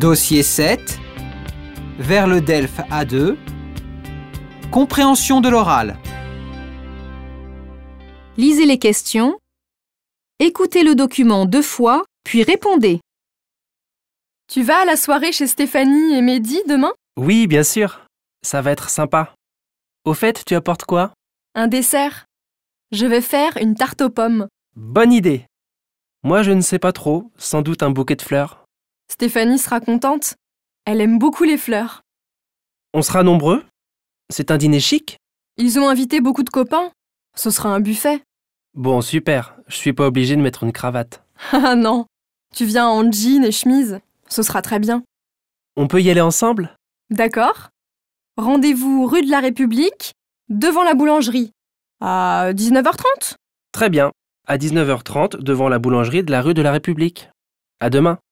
Dossier 7. Vers le DELF A2. Compréhension de l'oral. Lisez les questions. Écoutez le document 2 fois, puis répondez. Tu vas à la soirée chez Stéphanie et Mehdi demain? Oui, bien sûr. Ça va être sympa. Au fait, tu apportes quoi? Un dessert. Je vais faire une tarte aux pommes. Bonne idée. Moi, je ne sais pas trop. Sans doute un bouquet de fleurs. Stéphanie sera contente. Elle aime beaucoup les fleurs. On sera nombreux? C'est un dîner chic? Ils ont invité beaucoup de copains. Ce sera un buffet. Bon, super. Je suis pas obligé de mettre une cravate. Ah non, tu viens en jean et chemise. Ce sera très bien. On peut y aller ensemble? D'accord. Rendez-vous rue de la République, devant la boulangerie. À 19h30. Très bien. À 19h30, devant la boulangerie de la rue de la République. À demain.